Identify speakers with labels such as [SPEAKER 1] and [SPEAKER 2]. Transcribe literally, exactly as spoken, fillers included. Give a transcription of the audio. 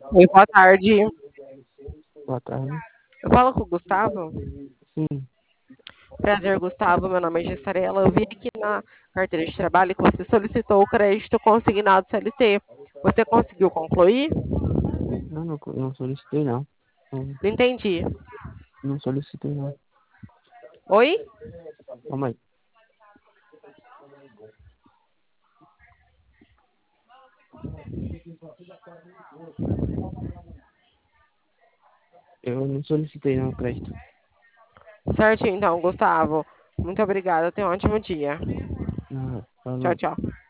[SPEAKER 1] Oi, boa tarde.
[SPEAKER 2] Boa tarde.
[SPEAKER 1] Eu falo com o Gustavo.
[SPEAKER 2] Sim,
[SPEAKER 1] Prazer, Gustavo. Meu nome é Gessarela. Eu vi aqui na carteira de trabalho que você solicitou o crédito consignado C L T. Você conseguiu concluir?
[SPEAKER 2] não, não, não solicitei não. Não,
[SPEAKER 1] Não entendi.
[SPEAKER 2] não solicitei não.
[SPEAKER 1] Oi?
[SPEAKER 2] Calma aí. Eu não solicitei não, crédito.
[SPEAKER 1] Certo, então, Gustavo. Muito obrigada. Tenha um ótimo dia.
[SPEAKER 2] Ah,
[SPEAKER 1] Tchau,
[SPEAKER 2] falou.
[SPEAKER 1] tchau.